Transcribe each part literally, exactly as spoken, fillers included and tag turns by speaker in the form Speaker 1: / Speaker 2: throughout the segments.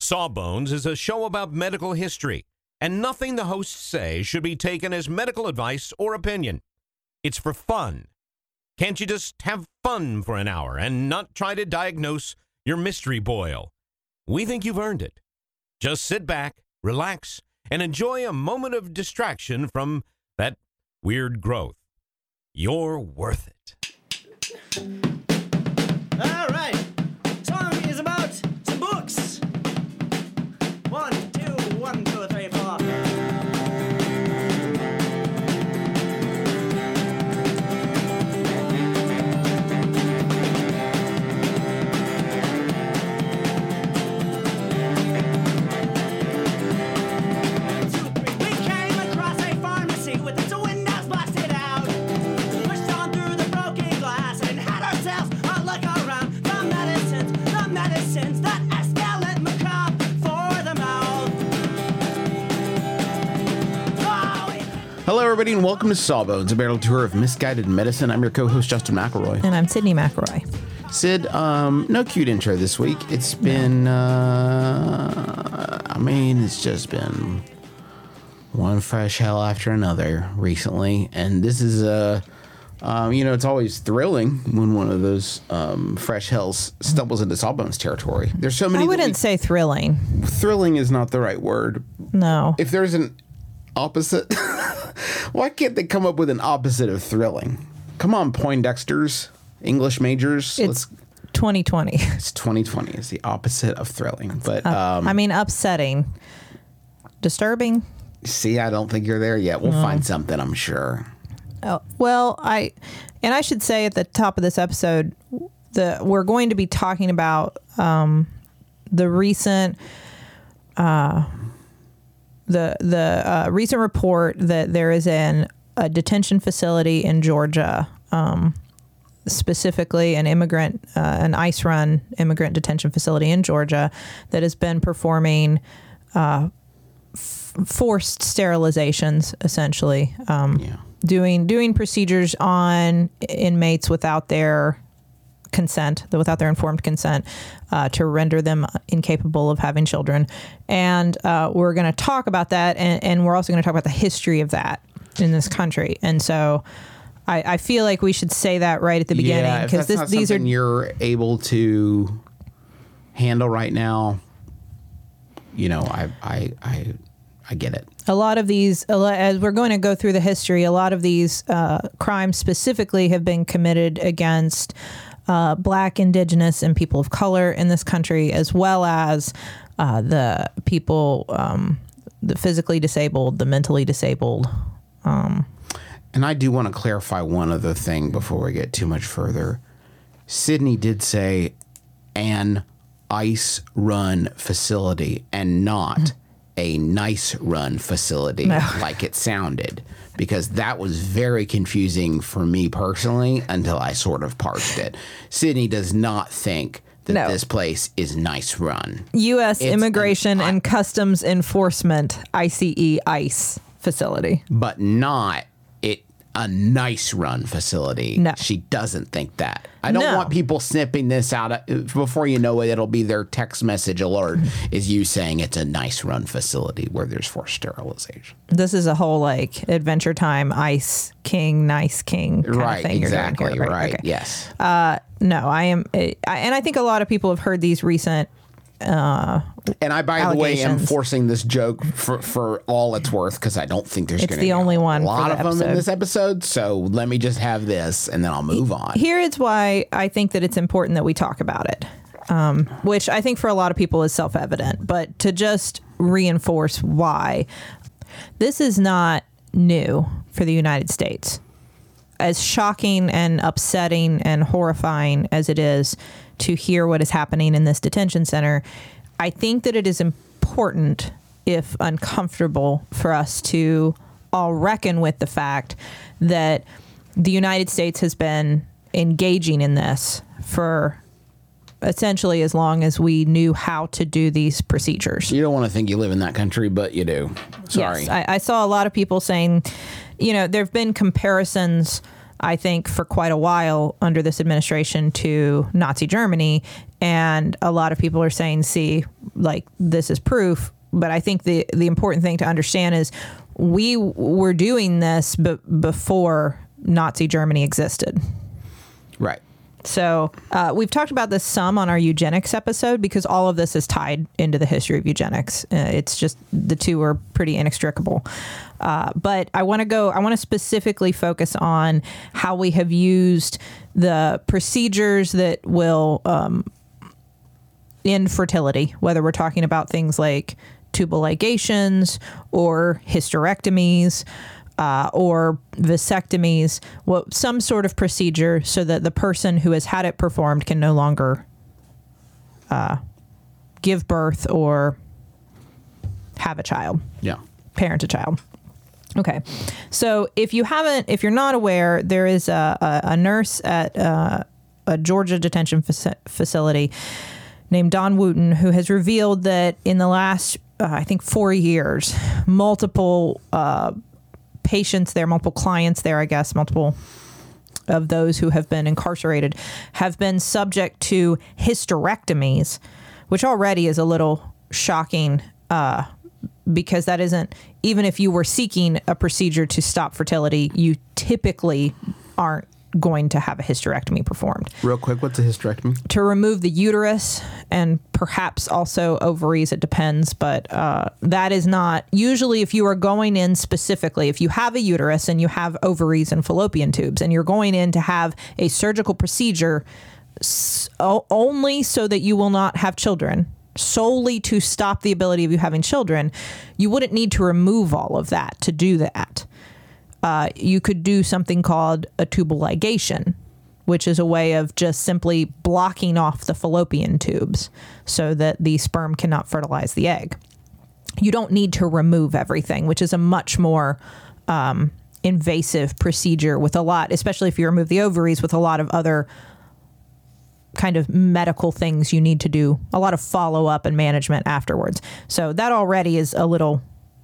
Speaker 1: Sawbones is a show about medical history, and nothing the hosts say should be taken as medical advice or opinion. It's for fun. Can't you just have fun for an hour and not try to diagnose your mystery boil? We think you've earned it. Just sit back, relax, and enjoy a moment of distraction from that weird growth. You're worth it.
Speaker 2: All right. Song is about some books. One, two, one, two, three, four.
Speaker 3: Hello, everybody, and welcome to Sawbones, a barrel tour of misguided medicine. I'm your co-host, Justin McElroy.
Speaker 4: And I'm Sydney McElroy.
Speaker 3: Sid, um, no cute intro this week. It's been, uh, I mean, it's just been one fresh hell after another recently. And this is, uh, um, you know, it's always thrilling when one of those um, fresh hells stumbles into Sawbones territory. There's so many.
Speaker 4: I wouldn't
Speaker 3: we,
Speaker 4: say thrilling.
Speaker 3: Thrilling is not the right word.
Speaker 4: No.
Speaker 3: If there's an opposite... Why can't they come up with an opposite of thrilling? Come on, Poindexters, English majors.
Speaker 4: It's Let's, twenty twenty.
Speaker 3: It's twenty twenty. It's the opposite of thrilling. But
Speaker 4: uh,
Speaker 3: um,
Speaker 4: I mean, upsetting. Disturbing.
Speaker 3: See, I don't think you're there yet. We'll mm. find something, I'm sure.
Speaker 4: Oh, well, I and I should say at the top of this episode, the we're going to be talking about um, the recent... Uh, The the uh, recent report that there is an, a detention facility in Georgia, um, specifically an immigrant, uh, an ICE-run immigrant detention facility in Georgia that has been performing uh, f- forced sterilizations, essentially, um, yeah. doing doing procedures on inmates without their consent, without their informed consent, uh, to render them incapable of having children. And uh, we're going to talk about that, and, and we're also going to talk about the history of that in this country. And so I, I feel like we should say that right at the beginning,
Speaker 3: because
Speaker 4: yeah,
Speaker 3: these
Speaker 4: are
Speaker 3: you're able to handle right now. You know, I I I, I get it.
Speaker 4: A lot of these, as we're going to go through the history, a lot of these uh, crimes specifically have been committed against Uh, Black, Indigenous, and people of color in this country, as well as uh, the people, um, the physically disabled, the mentally disabled. Um,
Speaker 3: and I do want to clarify one other thing before we get too much further. Sydney did say an ICE-run facility and not a nice-run facility no. like it sounded. Because that was very confusing for me personally until I sort of parsed it. Sydney does not think that no. this place is nice run.
Speaker 4: U S It's Immigration an, and I, Customs Enforcement, I C E, ICE facility.
Speaker 3: But not it a nice run facility.
Speaker 4: No.
Speaker 3: She doesn't think that. I don't
Speaker 4: no.
Speaker 3: want people snipping this out. Before you know it, it'll be their text message alert is you saying it's a nice run facility where there's forced sterilization.
Speaker 4: This is a whole like Adventure Time, Ice King, Nice King kind
Speaker 3: right,
Speaker 4: of thing
Speaker 3: exactly,
Speaker 4: you're doing here.
Speaker 3: Right,
Speaker 4: right,
Speaker 3: okay. Yes.
Speaker 4: Uh, no, I am. I, and I think a lot of people have heard these recent Uh,
Speaker 3: and I, by the way, am forcing this joke for, for all it's worth because I don't think there's going to be
Speaker 4: only one
Speaker 3: a lot
Speaker 4: of
Speaker 3: them in this episode. So let me just have this and then I'll move on.
Speaker 4: Here is why I think that it's important that we talk about it, um, which I think for a lot of people is self-evident. But to just reinforce why, this is not new for the United States. As shocking and upsetting and horrifying as it is to hear what is happening in this detention center, I think that it is important, if uncomfortable, for us to all reckon with the fact that the United States has been engaging in this for essentially as long as we knew how to do these procedures.
Speaker 3: You don't want to think you live in that country, but you do. Sorry.
Speaker 4: Yes, I, I saw a lot of people saying, you know, there have been comparisons, I think, for quite a while under this administration to Nazi Germany. And a lot of people are saying, see, like, this is proof. But I think the, the important thing to understand is we were doing this b- before Nazi Germany existed.
Speaker 3: Right.
Speaker 4: So uh, we've talked about this some on our eugenics episode because all of this is tied into the history of eugenics. Uh, it's just the two are pretty inextricable. Uh, but I want to go, I want to specifically focus on how we have used the procedures that will um, end fertility, whether we're talking about things like tubal ligations or hysterectomies. Uh, or vasectomies, well, some sort of procedure so that the person who has had it performed can no longer uh, give birth or have a child.
Speaker 3: Yeah.
Speaker 4: Parent a child. Okay. So if you haven't, if you're not aware, there is a, a, a nurse at uh, a Georgia detention faci- facility named Dawn Wooten who has revealed that in the last, uh, I think, four years, multiple uh patients there, multiple clients there, I guess, multiple of those who have been incarcerated have been subject to hysterectomies, which already is a little shocking uh, because that isn't, even if you were seeking a procedure to stop fertility, you typically aren't going to have a hysterectomy performed.
Speaker 3: Real quick, what's a hysterectomy?
Speaker 4: To remove the uterus and perhaps also ovaries, it depends, but uh, that is not, usually if you are going in specifically, if you have a uterus and you have ovaries and fallopian tubes and you're going in to have a surgical procedure so, only so that you will not have children, solely to stop the ability of you having children, you wouldn't need to remove all of that to do that. Uh, you could do something called a tubal ligation, which is a way of just simply blocking off the fallopian tubes so that the sperm cannot fertilize the egg. You don't need to remove everything, which is a much more um, invasive procedure with a lot, especially if you remove the ovaries, with a lot of other kind of medical things you need to do, a lot of follow-up and management afterwards. So that already is a little...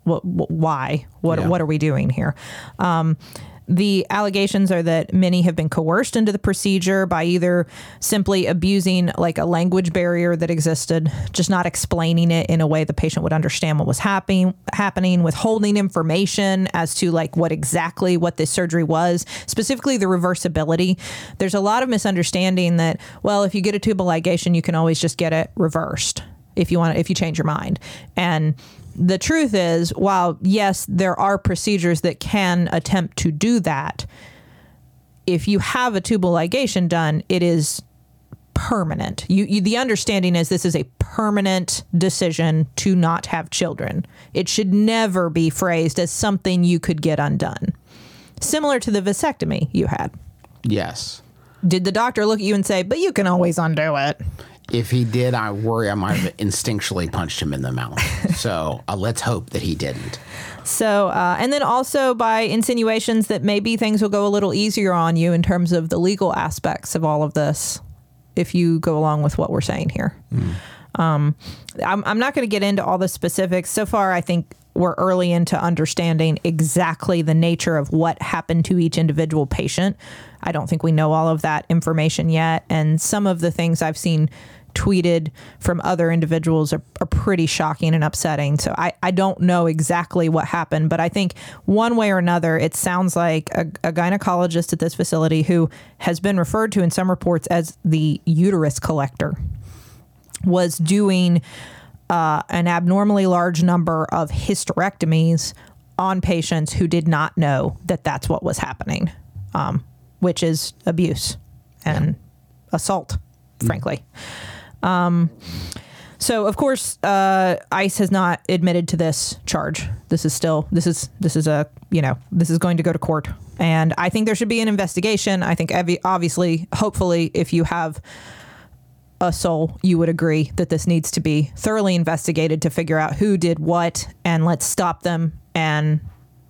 Speaker 4: Why? What
Speaker 3: Yeah.
Speaker 4: What are we doing here? Um, the allegations are that many have been coerced into the procedure by either simply abusing like a language barrier that existed, just not explaining it in a way the patient would understand what was happening, happening, withholding information as to like what exactly what this surgery was, specifically the reversibility. There's a lot of misunderstanding that, well, if you get a tubal ligation, you can always just get it reversed if you want, if you change your mind. And the truth is, while yes, there are procedures that can attempt to do that, if you have a tubal ligation done, it is permanent. You, you, the understanding is this is a permanent decision to not have children. It should never be phrased as something you could get undone. Similar to the vasectomy you had.
Speaker 3: Yes.
Speaker 4: Did the doctor look at you and say, but you can always undo it?
Speaker 3: If he did, I worry I might have instinctually punched him in the mouth. So uh, let's hope that he didn't.
Speaker 4: So, uh, and then also by insinuations that maybe things will go a little easier on you in terms of the legal aspects of all of this, if you go along with what we're saying here. Mm. Um, I'm, I'm not going to get into all the specifics. So far, I think we're early into understanding exactly the nature of what happened to each individual patient. I don't think we know all of that information yet. And some of the things I've seen tweeted from other individuals are, are pretty shocking and upsetting. So I, I don't know exactly what happened, but I think one way or another, it sounds like a, a gynecologist at this facility who has been referred to in some reports as the uterus collector was doing uh, an abnormally large number of hysterectomies on patients who did not know that that's what was happening, um, which is abuse and yeah. assault, mm. frankly. Um, so of course, uh, ICE has not admitted to this charge. This is still, this is, this is a, you know, this is going to go to court. And I think there should be an investigation. I think obviously, hopefully, if you have a soul, you would agree that this needs to be thoroughly investigated to figure out who did what, and let's stop them. And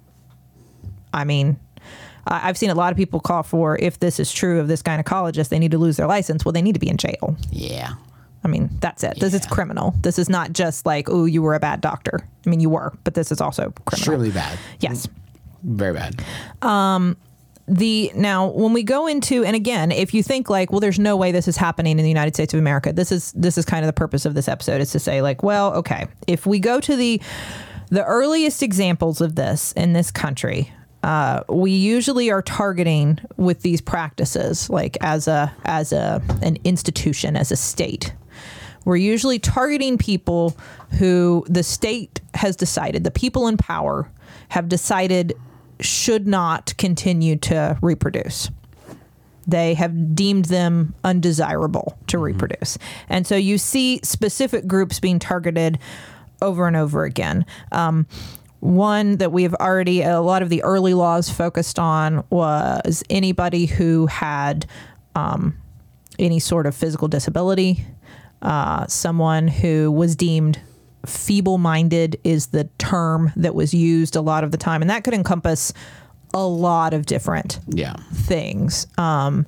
Speaker 4: I mean, I've seen a lot of people call for, if this is true of this gynecologist, they need to lose their license. Well, they need to be in jail.
Speaker 3: Yeah.
Speaker 4: I mean, that's it.
Speaker 3: Yeah.
Speaker 4: This is criminal. This is not just like, oh, you were a bad doctor. I mean, you were, but this is also criminal.
Speaker 3: Extremely bad.
Speaker 4: Yes.
Speaker 3: Very bad.
Speaker 4: Um, the now when we go into, and again, if you think like, well, there's no way this is happening in the United States of America, this is this is kind of the purpose of this episode, is to say like, well, okay, if we go to the the earliest examples of this in this country, uh, we usually are targeting with these practices like as a as a an institution, as a state. We're usually targeting people who the state has decided, the people in power have decided should not continue to reproduce. They have deemed them undesirable to mm-hmm. reproduce. And so you see specific groups being targeted over and over again. Um, one that we have already, a lot of the early laws focused on was anybody who had um, any sort of physical disability, uh, someone who was deemed feeble-minded is the term that was used a lot of the time, and that could encompass a lot of different
Speaker 3: yeah.
Speaker 4: things. Um,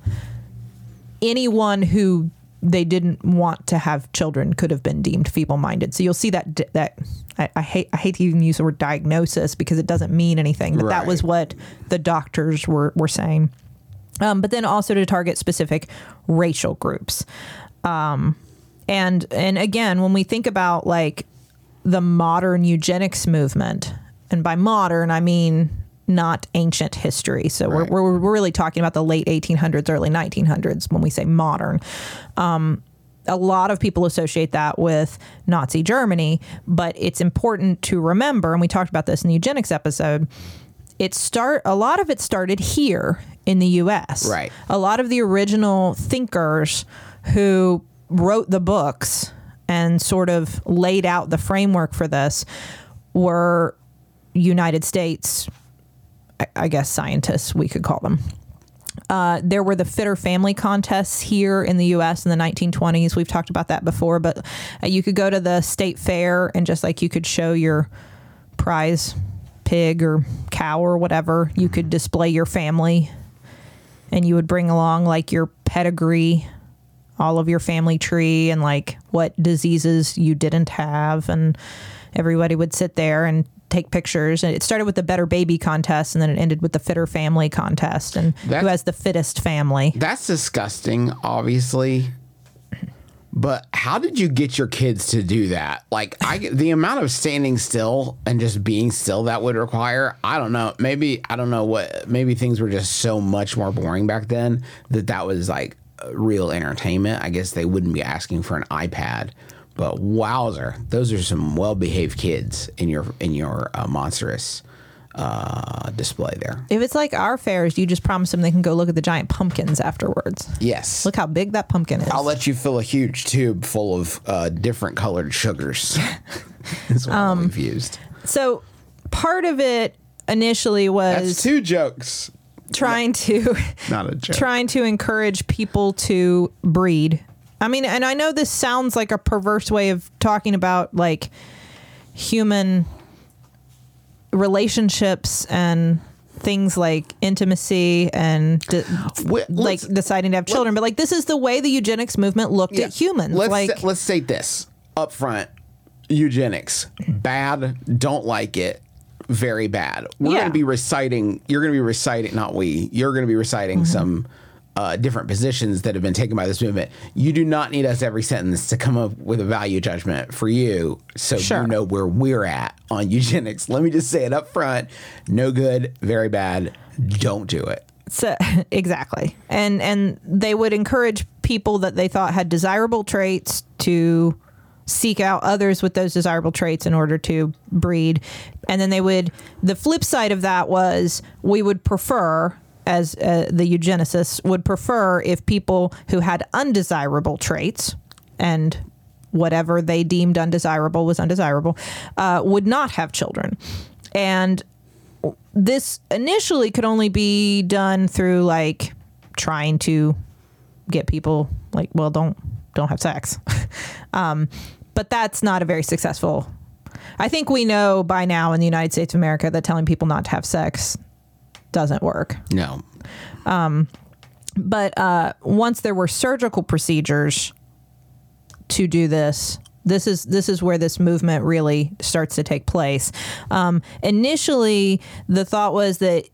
Speaker 4: anyone who they didn't want to have children could have been deemed feeble-minded. So you'll see that that I, I hate I hate to even use the word diagnosis because it doesn't mean anything, but right. that was what the doctors were were saying. Um, but then also to target specific racial groups. Um, and and again, when we think about like the modern eugenics movement, and by modern, I mean not ancient history. So right. we're, we're we're really talking about the late eighteen hundreds, early nineteen hundreds when we say modern. Um, a lot of people associate that with Nazi Germany, but it's important to remember, and we talked about this in the eugenics episode, it start a lot of it started here in the U S.
Speaker 3: Right.
Speaker 4: A lot of the original thinkers who wrote the books and sort of laid out the framework for this were United States, I, I guess, scientists, we could call them. Uh, there were the Fitter Family contests here in the U S in the nineteen twenties. We've talked about that before, but uh, you could go to the state fair and just like you could show your prize pig or cow or whatever, you could display your family and you would bring along like your pedigree, all of your family tree and like what diseases you didn't have, and everybody would sit there and take pictures. And it started with the Better Baby contest and then it ended with the Fitter Family contest and that's, who has the fittest family.
Speaker 3: That's disgusting, obviously. But how did you get your kids to do that? Like I, the amount of standing still and just being still that would require, I don't know. Maybe, I don't know what, maybe things were just so much more boring back then that that was like real entertainment. I guess they wouldn't be asking for an iPad, but wowzer, those are some well-behaved kids in your in your uh, monstrous uh, display there.
Speaker 4: If it's like our fairs, you just promise them they can go look at the giant pumpkins afterwards.
Speaker 3: Yes.
Speaker 4: Look how big that pumpkin is.
Speaker 3: I'll let you fill a huge tube full of uh, different colored sugars. That's what um, we've used.
Speaker 4: So part of it initially was
Speaker 3: That's two jokes.
Speaker 4: Trying to
Speaker 3: not a joke. Trying
Speaker 4: to encourage people to breed. I mean, and I know this sounds like a perverse way of talking about like human relationships and things like intimacy and de-
Speaker 3: Wait,
Speaker 4: like deciding to have children, but like this is the way the eugenics movement looked yeah, at humans.
Speaker 3: Let's
Speaker 4: like
Speaker 3: say, let's say this up front: eugenics, bad, don't like it. Very bad. We're
Speaker 4: yeah.
Speaker 3: going to be reciting, you're going to be reciting, not we, you're going to be reciting mm-hmm. some uh, different positions that have been taken by this movement. You do not need us every sentence to come up with a value judgment for you so
Speaker 4: sure.
Speaker 3: you know where we're at on eugenics. Let me just say it up front. No good, very bad. Don't do it.
Speaker 4: So, exactly. And, and they would encourage people that they thought had desirable traits to seek out others with those desirable traits in order to breed. And then they would, the flip side of that was we would prefer, as uh, the eugenicists would prefer, if people who had undesirable traits and whatever they deemed undesirable was undesirable, uh, would not have children. And this initially could only be done through like trying to get people like, well, don't, don't have sex. um, But that's not a very successful. I think we know by now in the United States of America that telling people not to have sex doesn't work.
Speaker 3: No.
Speaker 4: Um, but uh, once there were surgical procedures to do this, this is this is where this movement really starts to take place. Um, initially, the thought was that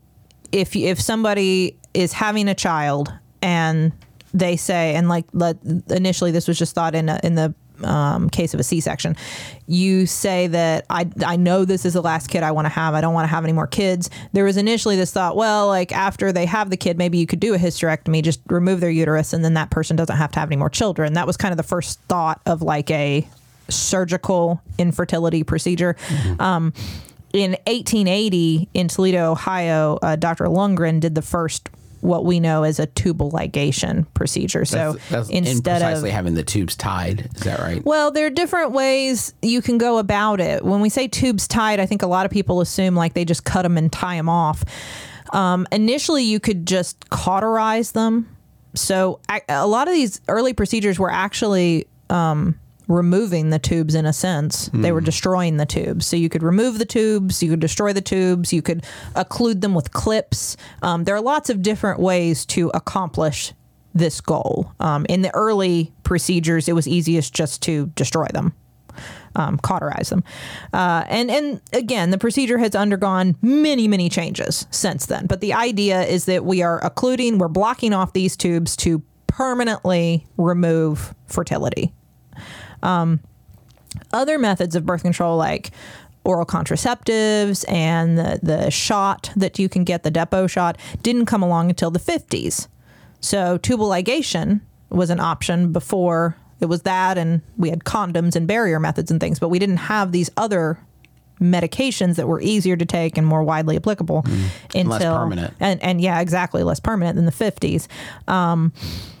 Speaker 4: if if somebody is having a child and they say, and like let, initially this was just thought in a, in the um, case of a C-section, you say that I I know this is the last kid I want to have. I don't want to have any more kids. There was initially this thought, well, like after they have the kid, maybe you could do a hysterectomy, just remove their uterus, and then that person doesn't have to have any more children. That was kind of the first thought of like a surgical infertility procedure. Mm-hmm. Um, in eighteen eighty in Toledo, Ohio, uh, Doctor Lundgren did the first what we know as a tubal ligation procedure. So
Speaker 3: that's, that's
Speaker 4: instead
Speaker 3: precisely
Speaker 4: of
Speaker 3: having the tubes tied, is that right?
Speaker 4: Well, there are different ways you can go about it. When we say tubes tied, I think a lot of people assume like they just cut them and tie them off. Um, initially, you could just cauterize them. So I, a lot of these early procedures were actually um, removing the tubes in a sense. Mm. They were destroying the tubes. So you could remove the tubes, you could destroy the tubes, you could occlude them with clips. Um, there are lots of different ways to accomplish this goal. Um, in the early procedures, it was easiest just to destroy them, um, cauterize them. Uh, and, and again, the procedure has undergone many, many changes since then. But the idea is that we are occluding, we're blocking off these tubes to permanently remove fertility. Um, other methods of birth control, like oral contraceptives and the, the shot that you can get, the depot shot, didn't come along until the fifties. So tubal ligation was an option before. It was that, and we had condoms and barrier methods and things, but we didn't have these other medications that were easier to take and more widely applicable mm. until
Speaker 3: less permanent.
Speaker 4: And, and yeah, exactly, less permanent than the fifties. Um,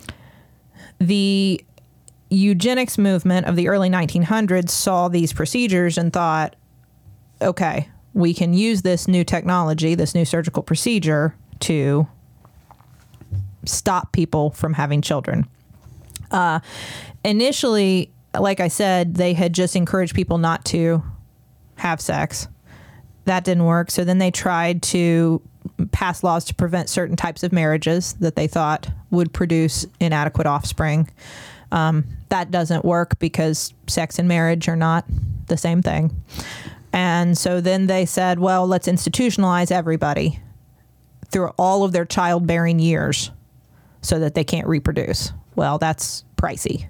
Speaker 4: the eugenics movement of the early nineteen hundreds saw these procedures and thought, okay, we can use this new technology, this new surgical procedure to stop people from having children. Uh, initially, like I said, they had just encouraged people not to have sex. That didn't work. So then they tried to pass laws to prevent certain types of marriages that they thought would produce inadequate offspring. Um, that doesn't work because sex and marriage are not the same thing. And so then they said, well, let's institutionalize everybody through all of their childbearing years so that they can't reproduce. Well, that's pricey.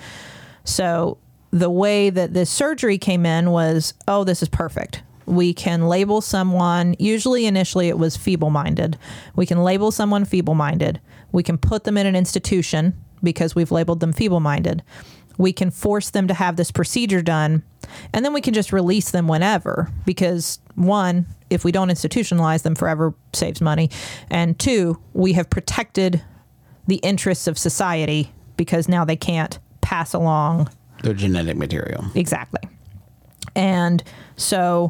Speaker 4: So the way that this surgery came in was, oh, this is perfect. We can label someone, usually initially it was feeble-minded. We can label someone feeble-minded. We can put them in an institution because we've labeled them feeble-minded. We can force them to have this procedure done, and then we can just release them whenever because, one, if we don't institutionalize them forever, saves money, and two, we have protected the interests of society because now they can't pass along
Speaker 3: their genetic material.
Speaker 4: Exactly. And so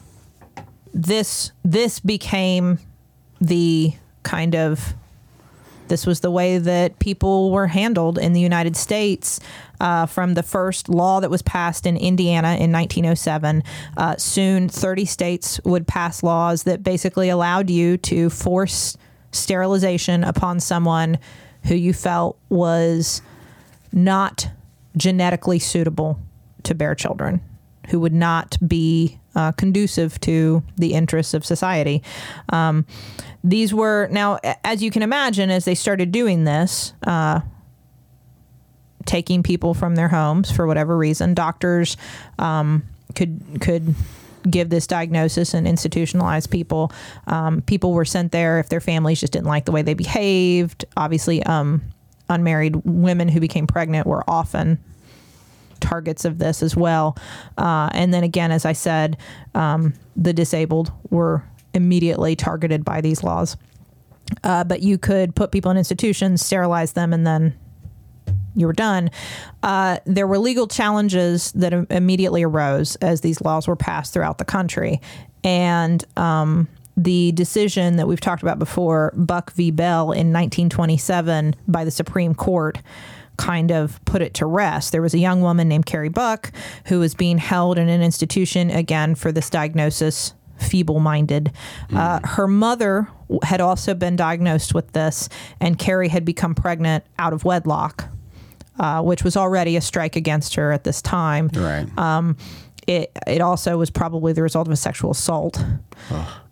Speaker 4: this this became the kind of This was the way that people were handled in the United States uh, from the first law that was passed in Indiana in nineteen oh seven. Uh, soon, thirty states would pass laws that basically allowed you to force sterilization upon someone who you felt was not genetically suitable to bear children, who would not be uh, conducive to the interests of society. Um, these were, now, as you can imagine, as they started doing this, uh, taking people from their homes for whatever reason, doctors um, could could give this diagnosis and institutionalize people. Um, people were sent there if their families just didn't like the way they behaved. Obviously, um, unmarried women who became pregnant were often targets of this as well. Uh, and then again, as I said, um, the disabled were immediately targeted by these laws. Uh, but you could put people in institutions, sterilize them, and then you were done. Uh, there were legal challenges that im- immediately arose as these laws were passed throughout the country. And um, the decision that we've talked about before, Buck v. Bell in nineteen twenty-seven by the Supreme Court, kind of put it to rest. There was a young woman named Carrie Buck who was being held in an institution, again, for this diagnosis, feeble-minded. Mm. Uh, her mother had also been diagnosed with this, and Carrie had become pregnant out of wedlock, uh, which was already a strike against her at this time.
Speaker 3: Right.
Speaker 4: Um, it, it also was probably the result of a sexual assault.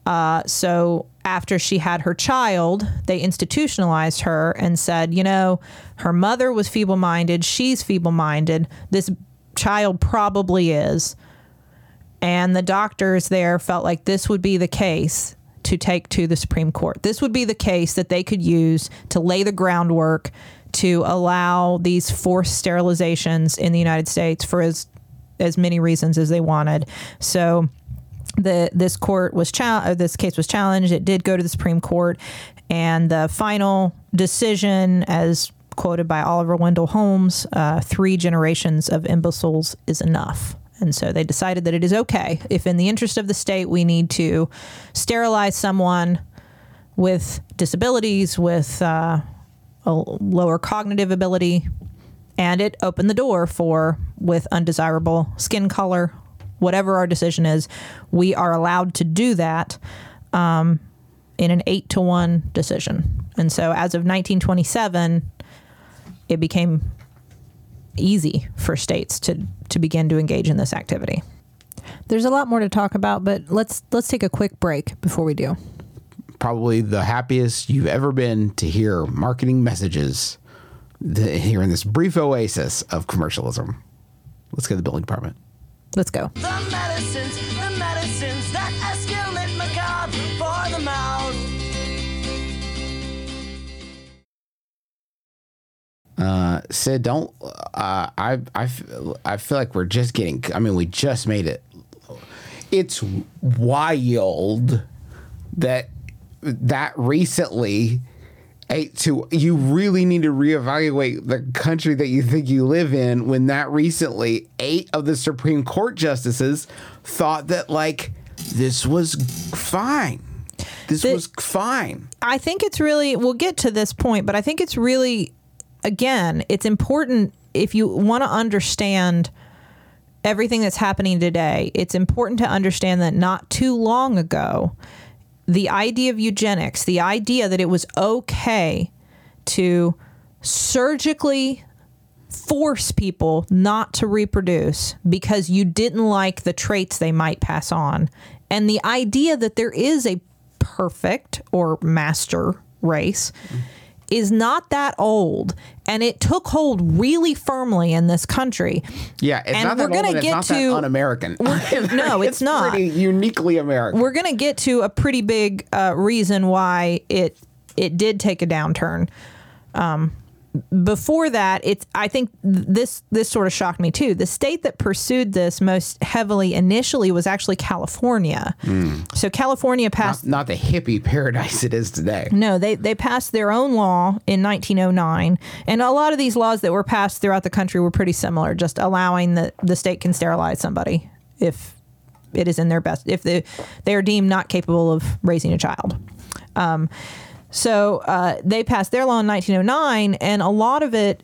Speaker 4: Uh, so after she had her child, they institutionalized her and said, you know, her mother was feeble-minded. She's feeble-minded. This child probably is. And the doctors there felt like this would be the case to take to the Supreme Court. This would be the case that they could use to lay the groundwork to allow these forced sterilizations in the United States for as as many reasons as they wanted. So the this court was chal- this case was challenged. It did go to the Supreme Court, and the final decision, as quoted by Oliver Wendell Holmes, uh, three generations of imbeciles is enough. And so they decided that it is okay if, in the interest of the state, we need to sterilize someone with disabilities, with uh, a lower cognitive ability, and it opened the door for, with undesirable skin color, whatever our decision is, we are allowed to do that um, in an eight to one decision. And so as of nineteen twenty-seven, it became easy for states to to begin to engage in this activity. There's a lot more to talk about, but let's let's take a quick break before we do.
Speaker 3: Probably the happiest you've ever been to hear marketing messages the, here in this brief oasis of commercialism. Let's go to the building department.
Speaker 4: Let's go.
Speaker 5: The medicines, the medicines that escalate macabre for the mouth.
Speaker 3: Uh, Sid, don't. Uh, I I feel, I feel like we're just getting. I mean, we just made it. It's wild that that recently. Eight to you really need to reevaluate the country that you think you live in when that recently eight of the Supreme Court justices thought that like this was fine. This
Speaker 4: The-
Speaker 3: was fine.
Speaker 4: I think it's really, we'll get to this point, but I think it's really, again, it's important if you want to understand everything that's happening today. It's important to understand that not too long ago, the idea of eugenics, the idea that it was okay to surgically force people not to reproduce because you didn't like the traits they might pass on, and the idea that there is a perfect or master race is not that old, and it took hold really firmly in this country.
Speaker 3: Yeah, it's
Speaker 4: And
Speaker 3: not that
Speaker 4: we're gonna
Speaker 3: old and
Speaker 4: get
Speaker 3: it's not
Speaker 4: to-
Speaker 3: that un-American.
Speaker 4: No, it's not.
Speaker 3: Pretty uniquely American.
Speaker 4: We're going to get to a pretty big uh, reason why it it did take a downturn. Um, before that, it's I think this this sort of shocked me too. The state that pursued this most heavily initially was actually California. So California passed.
Speaker 3: not, not the hippie paradise it is today.
Speaker 4: No, they, they passed their own law in nineteen oh nine. And a lot of these laws that were passed throughout the country were pretty similar, just allowing that the state can sterilize somebody if it is in their best, if they, they are deemed not capable of raising a child. Um, so uh, they passed their law in nineteen oh nine, and a lot of it,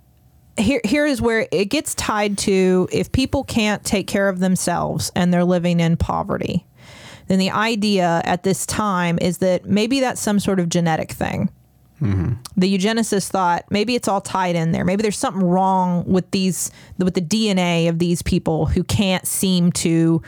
Speaker 4: here here is where it gets tied to if people can't take care of themselves and they're living in poverty, then the idea at this time is that maybe that's some sort of genetic thing. Mm-hmm. The eugenicists thought maybe it's all tied in there. Maybe there's something wrong with these, with the D N A of these people who can't seem to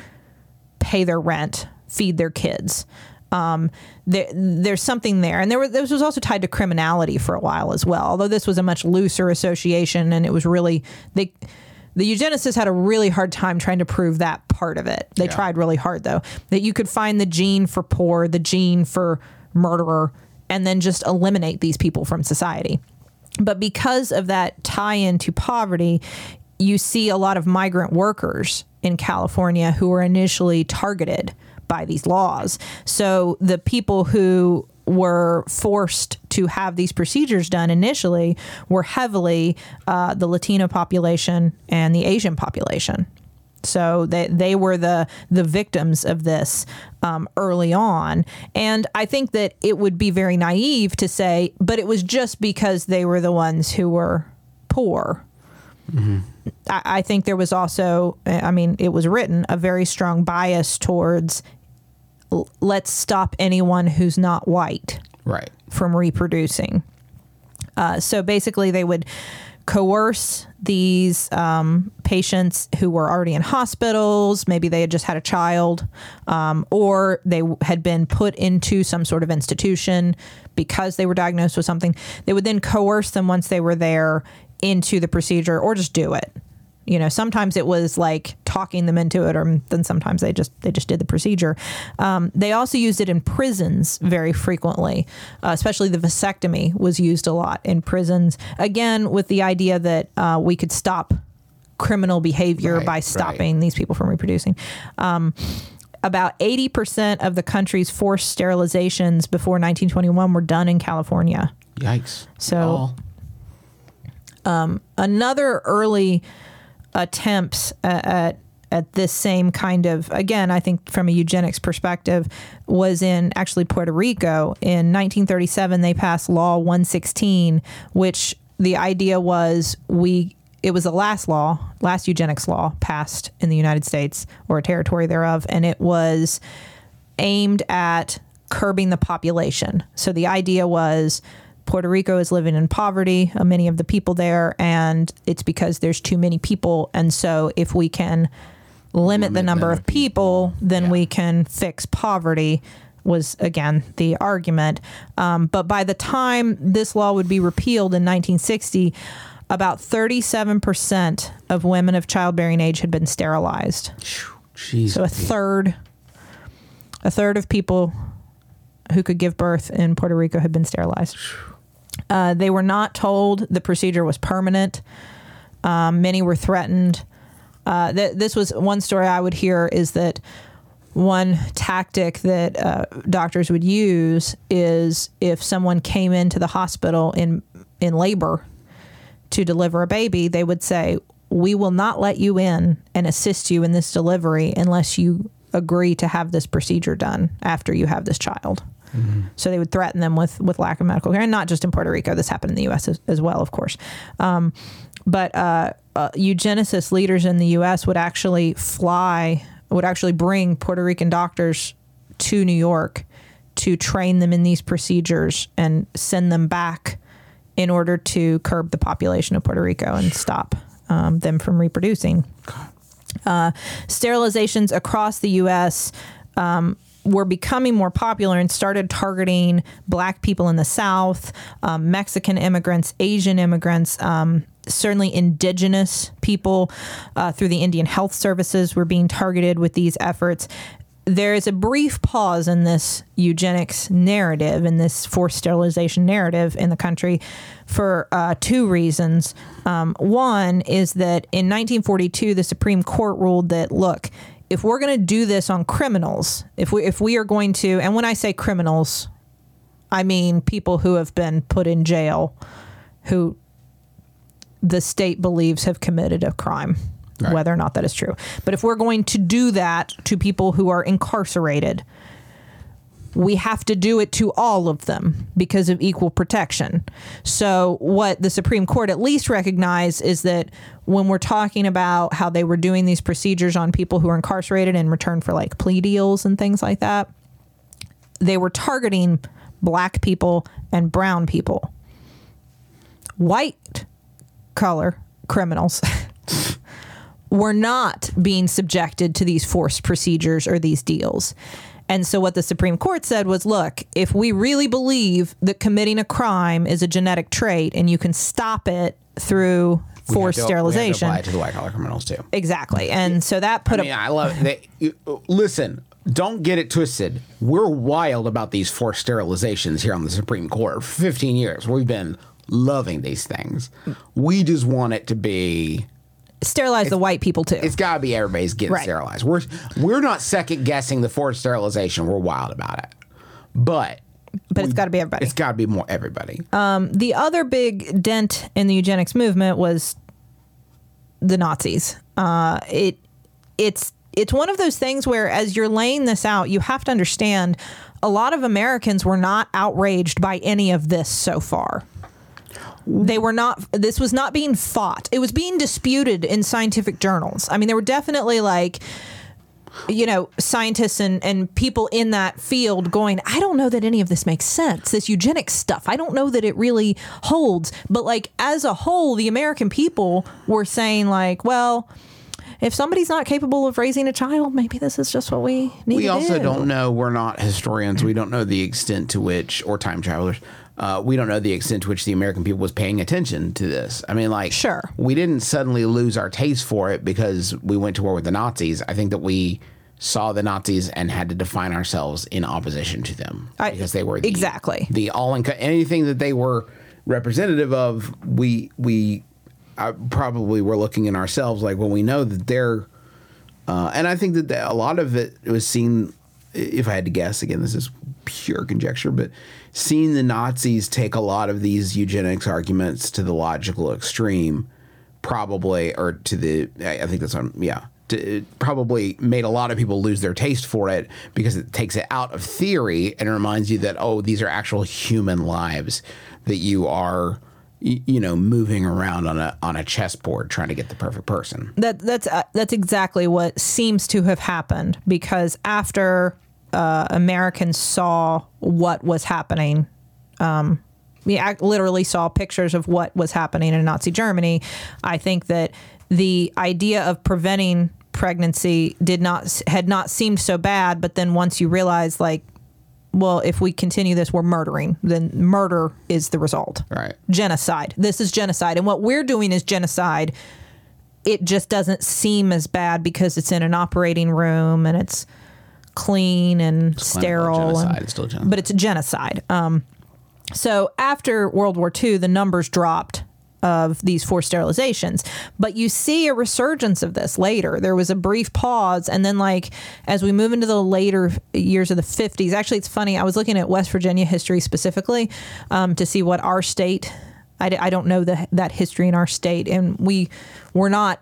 Speaker 4: pay their rent, feed their kids. Um, there, there's something there. And there, were, this was also tied to criminality for a while as well, although this was a much looser association, and it was really, they, the eugenicists had a really hard time trying to prove that part of it. They
Speaker 3: Yeah.
Speaker 4: tried really hard, though, that you could find the gene for poor, the gene for murderer, and then just eliminate these people from society. But because of that tie-in to poverty, you see a lot of migrant workers in California who were initially targeted by these laws. So the people who were forced to have these procedures done initially were heavily uh, the Latino population and the Asian population. So they they were the the victims of this um, early on. And I think that it would be very naive to say, but it was just because they were the ones who were poor. Mm-hmm. I, I think there was also, I mean, it was written, a very strong bias towards l- let's stop anyone who's not white
Speaker 3: Right.
Speaker 4: from reproducing. Uh, so basically, they would coerce these um, patients who were already in hospitals. Maybe they had just had a child, um, or they had been put into some sort of institution because they were diagnosed with something. They would then coerce them once they were there into the procedure, or just do it. You know, sometimes it was like talking them into it, or then sometimes they just they just did the procedure. Um, they also used it in prisons very frequently, uh, especially the vasectomy was used a lot in prisons. Again, with the idea that uh, we could stop criminal behavior
Speaker 3: Right,
Speaker 4: by
Speaker 3: right.
Speaker 4: stopping these people from reproducing. Um, about eighty percent of the country's forced sterilizations before nineteen twenty-one were done in California.
Speaker 3: Yikes.
Speaker 4: So-
Speaker 3: Y'all.
Speaker 4: Another early attempts at, at at this same kind of, again, I think from a eugenics perspective, was in actually Puerto Rico. In nineteen thirty-seven, they passed Law one sixteen, which the idea was we, it was the last law, last eugenics law passed in the United States or a territory thereof, and it was aimed at curbing the population. So the idea was Puerto Rico is living in poverty, uh, many of the people there, and it's because there's too many people. And so if we can limit, the
Speaker 3: Limit
Speaker 4: number
Speaker 3: the
Speaker 4: of people, then
Speaker 3: yeah.
Speaker 4: we can fix poverty, was, again, the argument. Um, but by the time this law would be repealed in nineteen sixty, about thirty-seven percent of women of childbearing age had been sterilized.
Speaker 3: Jeez.
Speaker 4: So a third, a third of people who could give birth in Puerto Rico had been sterilized. Uh, they were not told the procedure was permanent. Um, many were threatened. Uh, th- this was one story I would hear, is that one tactic that uh, doctors would use is if someone came into the hospital in in labor to deliver a baby, they would say, "We will not let you in and assist you in this delivery unless you agree to have this procedure done after you have this child." Mm-hmm. So they would threaten them with, with lack of medical care, and not just in Puerto Rico. This happened in the U S as, as well, of course. Um, but uh, uh, eugenicist leaders in the U S would actually fly, would actually bring Puerto Rican doctors to New York to train them in these procedures and send them back in order to curb the population of Puerto Rico and stop um, them from reproducing. Uh, sterilizations across the U S um, were becoming more popular and started targeting Black people in the South, um, Mexican immigrants, Asian immigrants, um, certainly indigenous people uh, through the Indian Health Services were being targeted with these efforts. There is a brief pause in this eugenics narrative, in this forced sterilization narrative in the country, for uh, two reasons. Um, one is that in nineteen forty-two, the Supreme Court ruled that, look, if we're going to do this on criminals, if we if we are going to, and when I say criminals, I mean people who have been put in jail, who the state believes have committed a crime,
Speaker 3: Right.
Speaker 4: whether or not that is true. But if we're going to do that to people who are incarcerated, we have to do it to all of them because of equal protection. So what the Supreme Court at least recognized is that when we're talking about how they were doing these procedures on people who are incarcerated in return for like plea deals and things like that, they were targeting Black people and brown people. White collar criminals were not being subjected to these forced procedures or these deals. And so what the Supreme Court said was, look, if we really believe that committing a crime is a genetic trait and you can stop it through
Speaker 3: We
Speaker 4: forced
Speaker 3: have to-
Speaker 4: sterilization.
Speaker 3: We have to apply it to the white collar criminals too.
Speaker 4: Exactly. And so that put
Speaker 3: I mean,
Speaker 4: a
Speaker 3: I love it. They, you, listen, don't get it twisted. We're wild about these forced sterilizations here on the Supreme Court. For fifteen years, we've been loving these things. We just want it to be...
Speaker 4: sterilize the white people too.
Speaker 3: It's got to be everybody's getting
Speaker 4: Right.
Speaker 3: sterilized. We're we're not second guessing the forced sterilization. We're wild about it, but
Speaker 4: But it's got to be everybody.
Speaker 3: it's got to be more everybody.
Speaker 4: The other big dent in the eugenics movement was the Nazis. Uh, it it's it's one of those things where, as you're laying this out, you have to understand a lot of Americans were not outraged by any of this so far. They were not, this was not being fought. It was being disputed in scientific journals. I mean, there were definitely like you know, scientists and, and people in that field going, I don't know that any of this makes sense. This eugenics stuff, I don't know that it really holds. But like as a whole, the American people were saying like, well, if somebody's not capable of raising a child, maybe this is just what we need
Speaker 3: We
Speaker 4: to
Speaker 3: also
Speaker 4: do.
Speaker 3: don't know. We're not historians. We don't know the extent to which, or time travelers. Uh, we don't know the extent to which the American people was paying attention to this. I mean, like,
Speaker 4: Sure.
Speaker 3: we didn't suddenly lose our taste for it because we went to war with the Nazis. I think that we saw the Nazis and had to define ourselves in opposition to them
Speaker 4: I-
Speaker 3: because they were the,
Speaker 4: exactly.
Speaker 3: the all in anything that they were representative of. We we uh, probably were looking in ourselves like, well, we know that they're. Uh, and I think that the, a lot of it was seen, if I had to guess, again, this is pure conjecture, but seeing the Nazis take a lot of these eugenics arguments to the logical extreme, probably, or to the, I, I think that's on, yeah, to, it probably made a lot of people lose their taste for it because it takes it out of theory and reminds you that, oh, these are actual human lives that you are, you know, moving around on a on a chessboard trying to get the perfect person.
Speaker 4: That that's uh, that's exactly what seems to have happened, because after uh, Americans saw what was happening, um, we act, literally saw pictures of what was happening in Nazi Germany. I think that the idea of preventing pregnancy did not had not seemed so bad, but then once you realize, like, well, if we continue this, we're murdering, then murder is the result.
Speaker 3: Right.
Speaker 4: Genocide. This is genocide. And what we're doing is genocide. It just doesn't seem as bad because it's in an operating room and it's clean and
Speaker 3: Clinical
Speaker 4: sterile.
Speaker 3: genocide.
Speaker 4: And,
Speaker 3: It's still genocide.
Speaker 4: but it's a genocide. Um, so after World War Two, the numbers dropped of these forced sterilizations, but you see a resurgence of this later. There was a brief pause, and then, like, as we move into the later years of the fifties, actually, it's funny, I was looking at West Virginia history specifically um, to see what our state, I, I don't know the, that history in our state, and we were not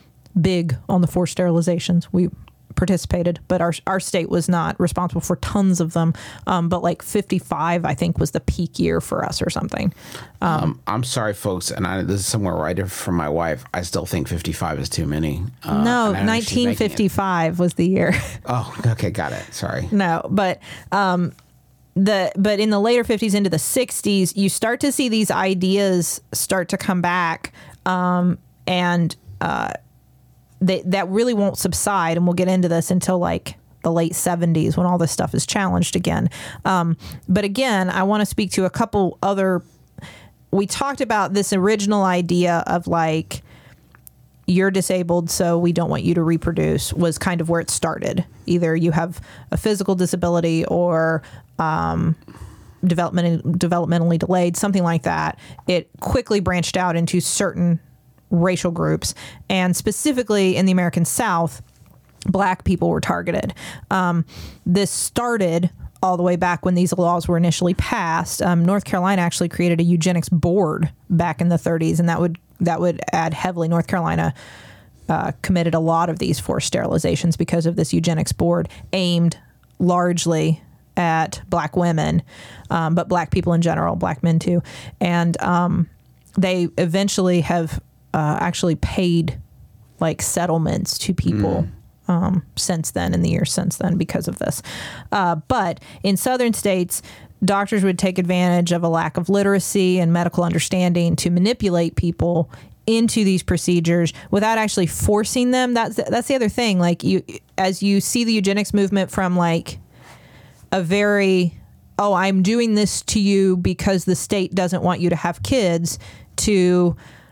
Speaker 4: big on the forced sterilizations. We participated, but our our state was not responsible for tons of them. Um, but like fifty-five, I think, was the peak year for us or something.
Speaker 3: Um, I'm sorry, folks, and I, this is somewhere where I differ from my wife. I still think fifty-five is too many. Uh,
Speaker 4: no,
Speaker 3: and I know she's making it.
Speaker 4: nineteen fifty-five was the year.
Speaker 3: Oh, okay, got it. Sorry.
Speaker 4: No, but um, the but in the later fifties into the sixties, you start to see these ideas start to come back, um, and uh, they, that really won't subside. And we'll get into this until like the late seventies when all this stuff is challenged again. Um, but again, I want to speak to a couple other. We talked about this original idea of like, you're disabled, so we don't want you to reproduce, was kind of where it started. Either you have a physical disability or um, development, developmentally delayed, something like that. It quickly branched out into certain racial groups, and specifically in the American South, Black people were targeted. Um, this started all the way back when these laws were initially passed. Um, North Carolina actually created a eugenics board back in the thirties, and that would that would add heavily. North Carolina uh, committed a lot of these forced sterilizations because of this eugenics board aimed largely at Black women, um, but Black people in general, Black men too. And um, they eventually have uh, actually paid like settlements to people mm. Um, since then, in the years since then, because of this. Uh, but in southern states, doctors would take advantage of a lack of literacy and medical understanding to manipulate people into these procedures without actually forcing them. That's that's the other thing. Like, you, as you see the eugenics movement from like a very, oh, I'm doing this to you because the state doesn't want you to have kids, to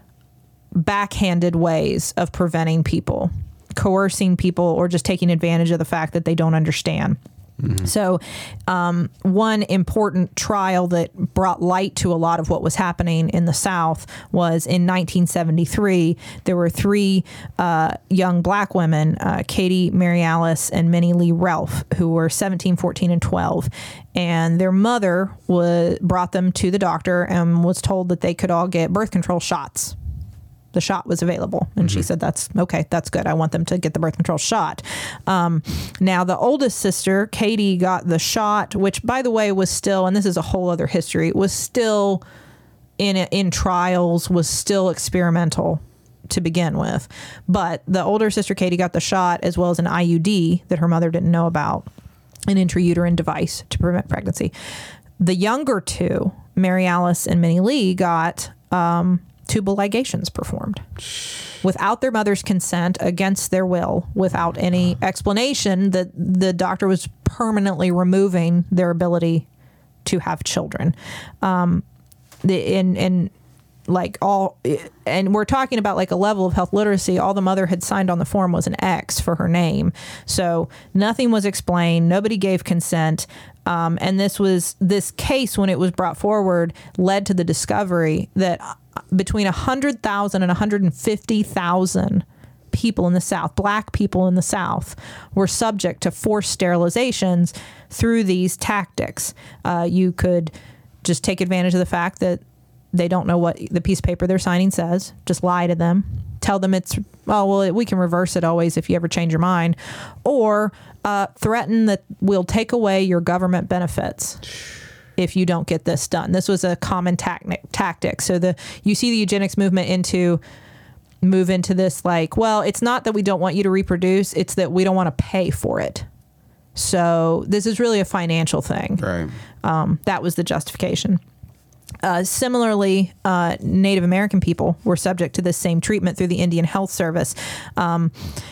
Speaker 4: backhanded ways of preventing people, coercing people, or just taking advantage of the fact that they don't understand. Mm-hmm. So um, one important trial that brought light to a lot of what was happening in the South was in nineteen seventy-three. There were three uh, young Black women, uh, Katie Mary Alice and Minnie Lee Ralph, who were seventeen, fourteen, and twelve. And their mother was, brought them to the doctor and was told that they could all get birth control shots. The shot was available. And mm-hmm. she said, that's okay. That's good. I want them to get the birth control shot. Um, now, the oldest sister, Katie, got the shot, which, by the way, was still, and this is a whole other history, was still in in trials, was still experimental. to begin with. But the older sister, Katie, got the shot as well as an I U D that her mother didn't know about, an intrauterine device to prevent pregnancy. The younger two, Mary Alice and Minnie Lee, got um, tubal ligations performed without their mother's consent, against their will, without any explanation that the doctor was permanently removing their ability to have children. Um, the, and, and like all, and we're talking about like a level of health literacy. All the mother had signed on the form was an X for her name. So nothing was explained. Nobody gave consent. Um, and this was, this case, when it was brought forward, led to the discovery that between one hundred thousand and one hundred fifty thousand people in the South, black people in the South, were subject to forced sterilizations through these tactics. Uh, you could just take advantage of the fact that they don't know what the piece of paper they're signing says. Just lie to them. Tell them it's, oh, well, we can reverse it always if you ever change your mind. Or uh, threaten that we'll take away your government benefits if you don't get this done. This was a common tactic. tactic. So the you see the eugenics movement into move into this like, well, it's not that we don't want you to reproduce, it's that we don't want to pay for it. So this is really a financial thing.
Speaker 3: Right.
Speaker 4: Um, that was the justification. Uh, similarly, uh, Native American people were subject to this same treatment through the Indian Health Service. Um,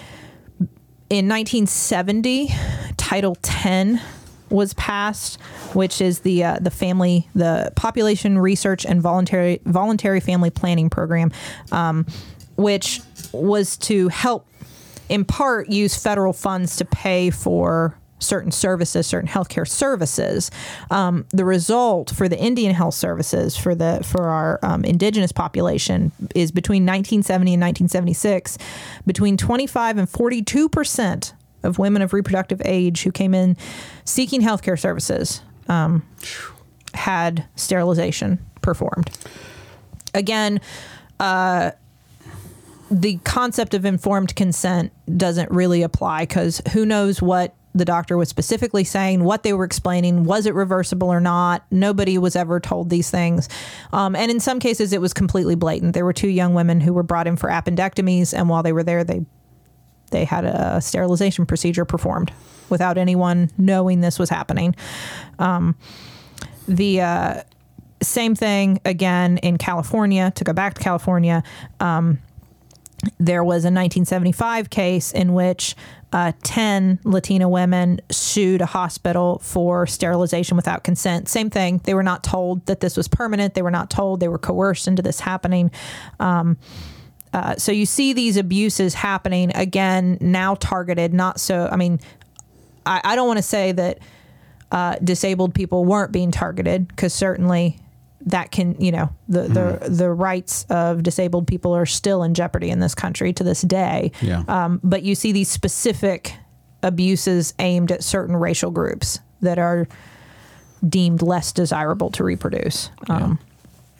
Speaker 4: in nineteen seventy, Title ten was passed, which is the uh, the family, the Population Research and Voluntary Voluntary Family Planning Program, um, which was to help, in part, use federal funds to pay for certain services, certain healthcare services. Um, the result for the Indian Health Services for the for our um, indigenous population is between nineteen seventy and nineteen seventy-six, between twenty-five and forty-two percent of women of reproductive age who came in seeking healthcare services um, had sterilization performed. Again, uh, the concept of informed consent doesn't really apply, because who knows what the doctor was specifically saying, what they were explaining, was it reversible or not? Nobody was ever told these things. Um, and in some cases, it was completely blatant. There were two young women who were brought in for appendectomies, and while they were there, they they had a sterilization procedure performed without anyone knowing this was happening. Um, the uh, same thing, again, in California, to go back to California, um, there was a nineteen seventy-five case in which uh, ten Latina women sued a hospital for sterilization without consent. Same thing. They were not told that this was permanent. They were not told. They were coerced into this happening. Um, uh, so you see these abuses happening, again, now targeted, not so, I mean, I, I don't want to say that uh, disabled people weren't being targeted, because certainly that can, you know, the, the mm. the rights of disabled people are still in jeopardy in this country to this day.
Speaker 3: Yeah.
Speaker 4: Um, but you see these specific abuses aimed at certain racial groups that are deemed less desirable to reproduce. Um, yeah.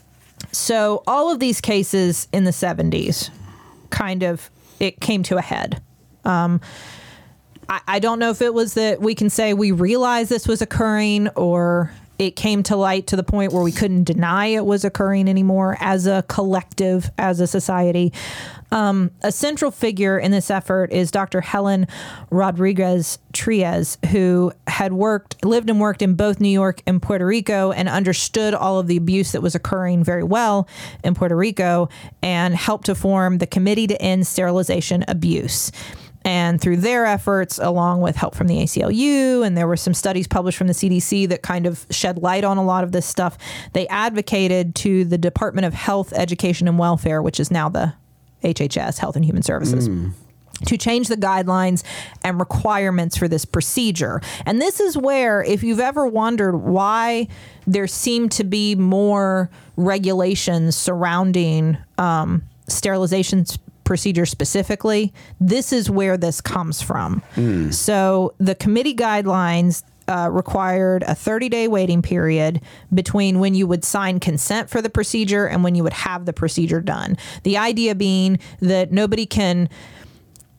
Speaker 4: So all of these cases in the seventies, kind of, it came to a head. Um, I, I don't know if it was that we can say we realized this was occurring, or it came to light to the point where we couldn't deny it was occurring anymore as a collective, as a society. Um, a central figure in this effort is Doctor Helen Rodriguez Triez, who had worked, lived and worked in both New York and Puerto Rico, and understood all of the abuse that was occurring very well in Puerto Rico, and helped to form the Committee to End Sterilization Abuse. And through their efforts, along with help from the A C L U, and there were some studies published from the C D C that kind of shed light on a lot of this stuff, they advocated to the Department of Health, Education, and Welfare, which is now the H H S, Health and Human Services, mm. to change the guidelines and requirements for this procedure. And this is where, if you've ever wondered why there seem to be more regulations surrounding um, sterilizations procedure specifically, this is where this comes from. Mm. So the committee guidelines uh, required a thirty-day waiting period between when you would sign consent for the procedure and when you would have the procedure done. The idea being that nobody can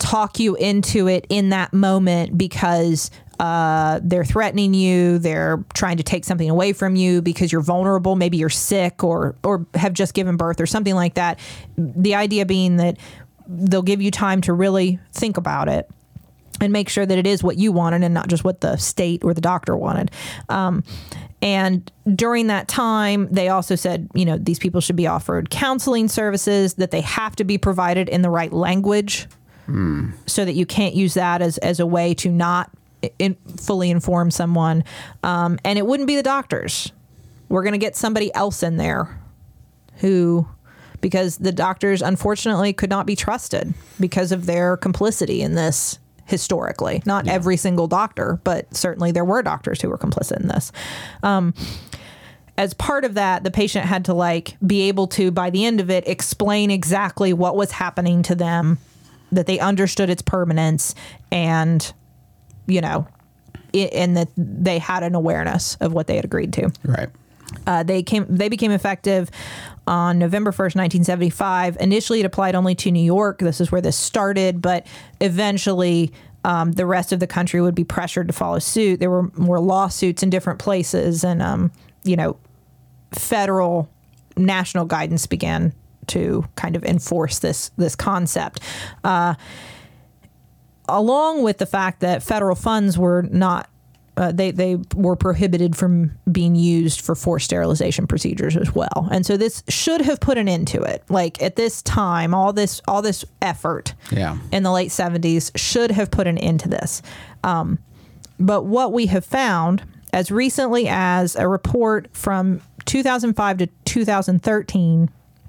Speaker 4: talk you into it in that moment because uh, they're threatening you, they're trying to take something away from you because you're vulnerable, maybe you're sick or or have just given birth or something like that. The idea being that they'll give you time to really think about it and make sure that it is what you wanted and not just what the state or the doctor wanted. Um, and during that time, they also said, you know, these people should be offered counseling services, that they have to be provided in the right language mm. so that you can't use that as, as a way to not in, fully inform someone. Um, and it wouldn't be the doctors. We're going to get somebody else in there who... because the doctors, unfortunately, could not be trusted because of their complicity in this historically. Not yeah. every single doctor, but certainly there were doctors who were complicit in this. Um, as part of that, the patient had to like be able to, by the end of it, explain exactly what was happening to them, that they understood its permanence, and, you know, it, and that they had an awareness of what they had agreed to.
Speaker 3: Right.
Speaker 4: Uh, they came. They became effective on November first, nineteen seventy-five. Initially, it applied only to New York. This is where this started, but eventually um, the rest of the country would be pressured to follow suit. There were more lawsuits in different places, and um, you know, federal, national guidance began to kind of enforce this this concept. Uh, along with the fact that federal funds were not. Uh, they they were prohibited from being used for forced sterilization procedures as well, and so this should have put an end to it. Like at this time, all this all this effort
Speaker 3: yeah.
Speaker 4: in the late seventies should have put an end to this. Um, but what we have found, as recently as a report from two thousand five to two thousand thirteen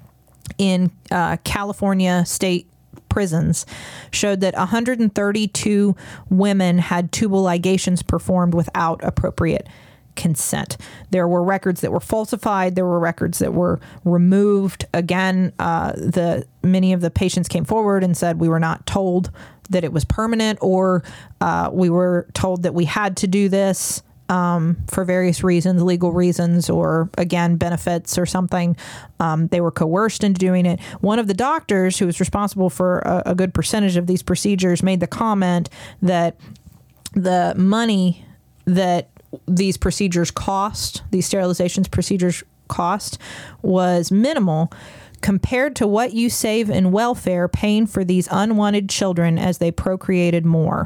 Speaker 4: in uh, California state prisons, showed that one hundred thirty-two women had tubal ligations performed without appropriate consent. There were records that were falsified. There were records that were removed. Again, uh, the many of the patients came forward and said we were not told that it was permanent, or uh, we were told that we had to do this um, for various reasons, legal reasons, or again, benefits or something. Um, they were coerced into doing it. One of the doctors who was responsible for a, a good percentage of these procedures made the comment that the money that these procedures cost, these sterilizations procedures cost, was minimal compared to what you save in welfare paying for these unwanted children as they procreated more,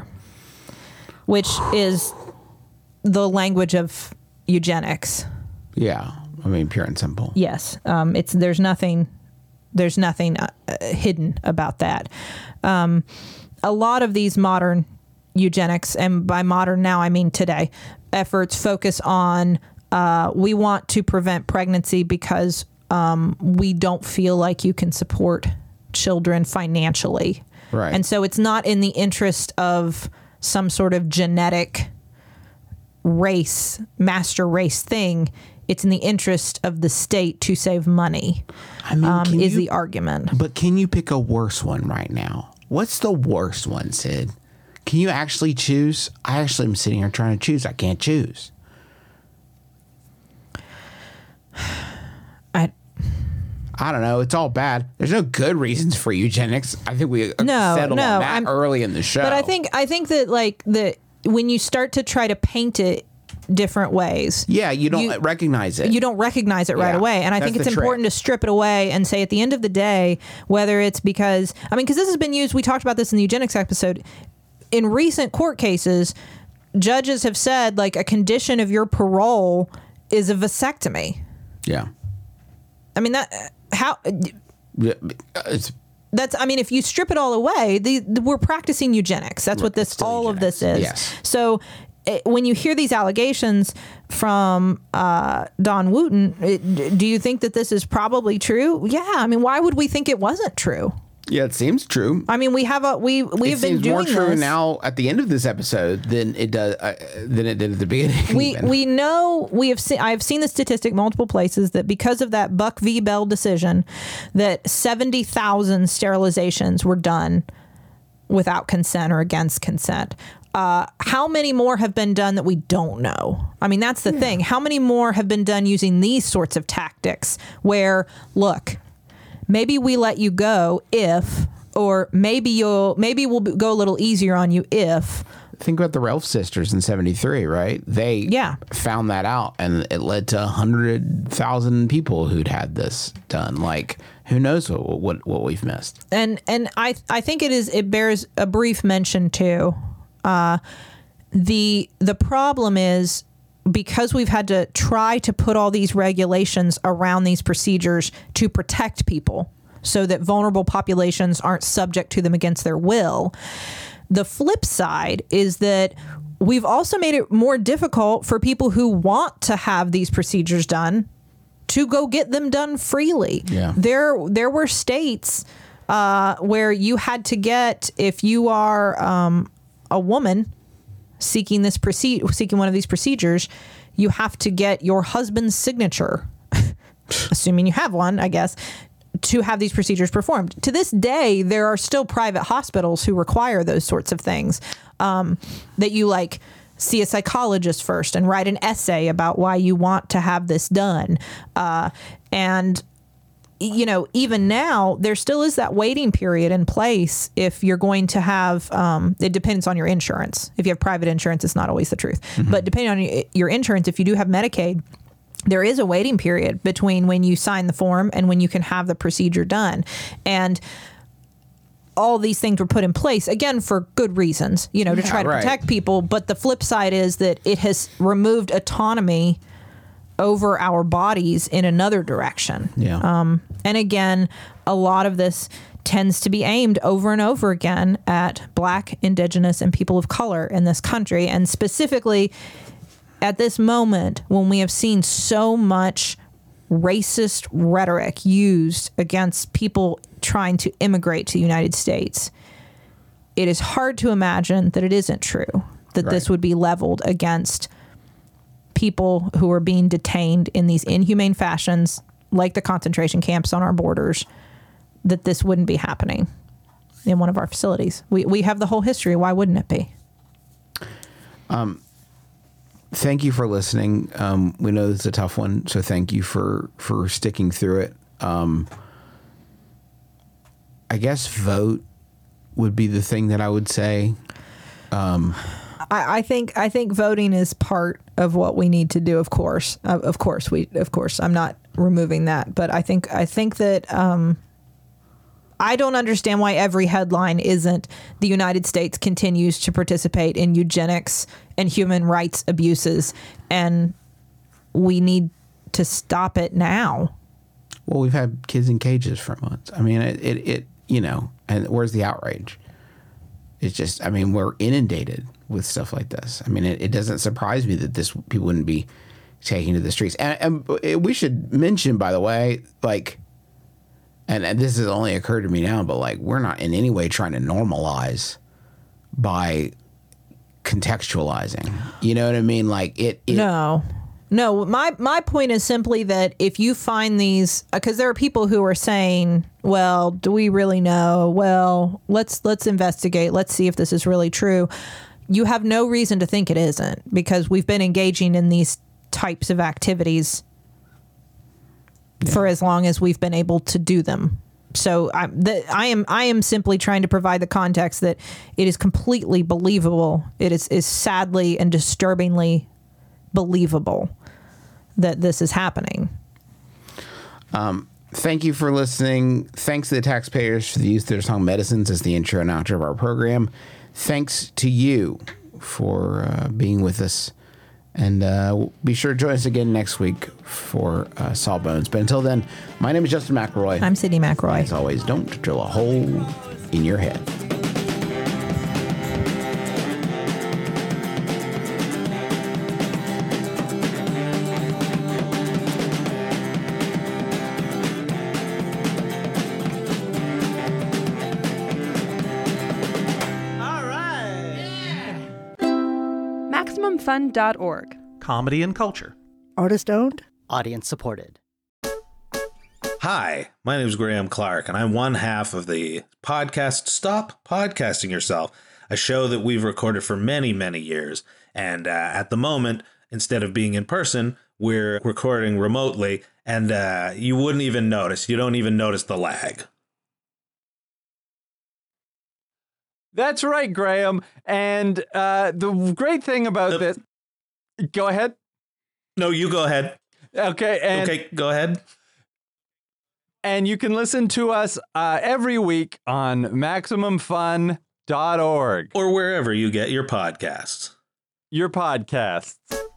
Speaker 4: which is the language of eugenics.
Speaker 3: Yeah, I mean, pure and simple.
Speaker 4: Yes, um, it's there's nothing there's nothing uh, hidden about that. Um, a lot of these modern eugenics, and by modern now I mean today, efforts focus on uh, we want to prevent pregnancy because um, we don't feel like you can support children financially,
Speaker 3: right?
Speaker 4: And so it's not in the interest of some sort of genetic race, master race thing. It's in the interest of the state to save money.
Speaker 3: I mean,
Speaker 4: um, is
Speaker 3: you,
Speaker 4: the argument.
Speaker 3: But can you pick a worse one right now? What's the worst one, Sid? Can you actually choose? I actually am sitting here trying to choose. I can't choose.
Speaker 4: I
Speaker 3: I don't know. It's all bad. There's no good reasons for eugenics. I think we
Speaker 4: no,
Speaker 3: settled
Speaker 4: no,
Speaker 3: on that
Speaker 4: I'm,
Speaker 3: early in the show.
Speaker 4: But I think I think that like the when you start to try to paint it different ways,
Speaker 3: yeah, you don't
Speaker 4: you,
Speaker 3: recognize it.
Speaker 4: You don't recognize it right
Speaker 3: yeah,
Speaker 4: away, and I think it's important
Speaker 3: trick.
Speaker 4: to strip it away and say at the end of the day, whether it's because I mean, because this has been used. We talked about this in the eugenics episode. In recent court cases, judges have said like a condition of your parole is a vasectomy.
Speaker 3: Yeah.
Speaker 4: I mean that how
Speaker 3: it's,
Speaker 4: that's I mean if you strip it all away, the, the we're practicing eugenics. That's what this all
Speaker 3: eugenics.
Speaker 4: of this is.
Speaker 3: Yes.
Speaker 4: So it, when you hear these allegations from uh, Don Wooten, it, do you think that this is probably true? Yeah. I mean, why would we think it wasn't true?
Speaker 3: Yeah, it seems true.
Speaker 4: I mean, we have a we we
Speaker 3: it
Speaker 4: have been doing
Speaker 3: more true
Speaker 4: this.
Speaker 3: now at the end of this episode than it does uh, than it did at the beginning.
Speaker 4: We
Speaker 3: even.
Speaker 4: we know we have seen. I've seen the statistic multiple places that because of that Buck v. Bell decision, that seventy thousand sterilizations were done without consent or against consent. Uh, how many more have been done that we don't know? I mean, that's the yeah. thing. How many more have been done using these sorts of tactics? Where look. Maybe we let you go if or maybe you'll maybe we'll go a little easier on you if.
Speaker 3: Think about the Ralph sisters in seventy-three, right? They
Speaker 4: Yeah.
Speaker 3: found that out, and it led to one hundred thousand people who'd had this done. Like, who knows what what, what we've missed.
Speaker 4: And and I I think it is it bears a brief mention too. Uh, the the problem is, because we've had to try to put all these regulations around these procedures to protect people so that vulnerable populations aren't subject to them against their will. The flip side is that we've also made it more difficult for people who want to have these procedures done to go get them done freely.
Speaker 3: Yeah.
Speaker 4: There, there were states uh, where you had to get, if you are um, a woman seeking this proce- seeking one of these procedures, you have to get your husband's signature, assuming you have one, I guess, to have these procedures performed. To this day, there are still private hospitals who require those sorts of things, um, that you like see a psychologist first and write an essay about why you want to have this done. Uh, and, you know, even now, there still is that waiting period in place if you're going to have, um, it depends on your insurance. If you have private insurance, it's not always the truth. Mm-hmm. But depending on your, your insurance, if you do have Medicaid, there is a waiting period between when you sign the form and when you can have the procedure done. And all these things were put in place, again, for good reasons, you know, to
Speaker 3: Yeah,
Speaker 4: try to
Speaker 3: right.
Speaker 4: protect people. But the flip side is that it has removed autonomy over our bodies in another direction.
Speaker 3: Yeah.
Speaker 4: Um, and again, a lot of this tends to be aimed over and over again at Black, Indigenous, and people of color in this country. And specifically at this moment, when we have seen so much racist rhetoric used against people trying to immigrate to the United States, it is hard to imagine that it isn't true, that
Speaker 3: Right.
Speaker 4: this would be leveled against people who are being detained in these inhumane fashions, like the concentration camps on our borders, that this wouldn't be happening in one of our facilities. We, we have the whole history. Why wouldn't it be?
Speaker 3: Thank you for listening. Um, we know it's a tough one, so thank you for for sticking through it. Um, I guess vote would be the thing that I would say.
Speaker 4: I, I think I think voting is part of what we need to do. Of course, of, of course, we of course. I'm not removing that, but I think I think that um, I don't understand why every headline isn't the United States continues to participate in eugenics and human rights abuses, and we need to stop it now.
Speaker 3: Well, we've had kids in cages for months. I mean, it, it, it you know, and where's the outrage? It's just, I mean, we're inundated with stuff like this. I mean, it, it doesn't surprise me that this people wouldn't be taking to the streets. And, and we should mention, by the way, like, and, and this has only occurred to me now, but like, we're not in any way trying to normalize by contextualizing. You know what I mean? Like it. it
Speaker 4: No. No, my my point is simply that if you find these, because there are people who are saying, well, do we really know? Well, let's let's investigate. Let's see if this is really true. You have no reason to think it isn't, because we've been engaging in these types of activities yeah. for as long as we've been able to do them. So I, the, I am I am simply trying to provide the context that it is completely believable. It is, is sadly and disturbingly believable that this is happening.
Speaker 3: Um, thank you for listening. Thanks to the taxpayers for the use of their song Medicines as the intro and outro of our program. Thanks to you for uh, being with us. And uh, be sure to join us again next week for uh, Sawbones. But until then, my name is Justin McElroy.
Speaker 4: I'm Sydney McElroy.
Speaker 3: As always, don't drill a hole in your head.
Speaker 2: All right.
Speaker 6: Maximum Fun dot org.
Speaker 7: Comedy and culture.
Speaker 8: Artist owned.
Speaker 9: Audience supported.
Speaker 10: Hi, my name is Graham Clark, and I'm one half of the podcast Stop Podcasting Yourself, a show that we've recorded for many, many years. And uh, at the moment, instead of being in person, we're recording remotely, and uh, you wouldn't even notice. You don't even notice the lag.
Speaker 7: That's right, Graham. And uh, the great thing about
Speaker 10: Uh,
Speaker 7: this... Go ahead.
Speaker 10: No, you go ahead.
Speaker 7: Okay. And,
Speaker 10: Okay, go ahead.
Speaker 7: and you can listen to us uh, every week on Maximum Fun dot org.
Speaker 10: Or wherever you get your podcasts.
Speaker 7: Your podcasts.